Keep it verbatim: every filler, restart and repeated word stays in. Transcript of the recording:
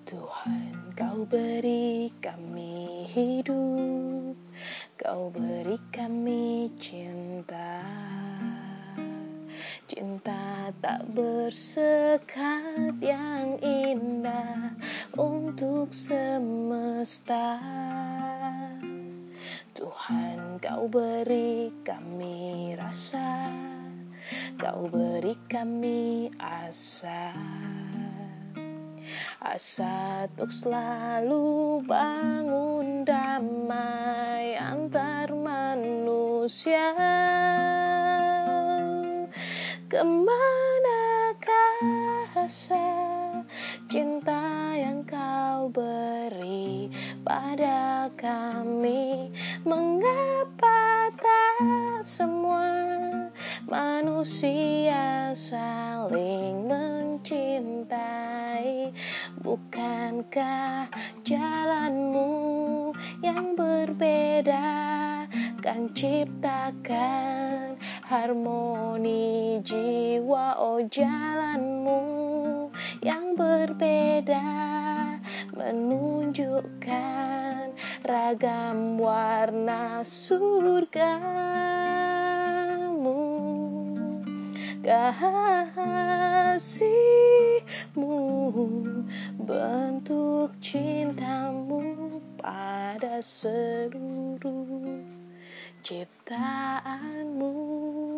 Tuhan, Kau beri kami hidup, Kau beri kami cinta. Cinta tak bersekat yang indah untuk semesta. Tuhan, Kau beri kami rasa, Kau beri kami asa. Asa untuk selalu bangun damai antar manusia. Kemanakah rasa cinta yang Kau beri pada kami? Mengapa tak semua manusia saling mencintai? Bukankah jalanmu yang berbeda kan ciptakan harmoni jiwa? Oh, jalanmu yang berbeda menunjukkan ragam warna surgamu. Kasih-Mu, bentuk cinta-Mu pada seluruh ciptaan-Mu.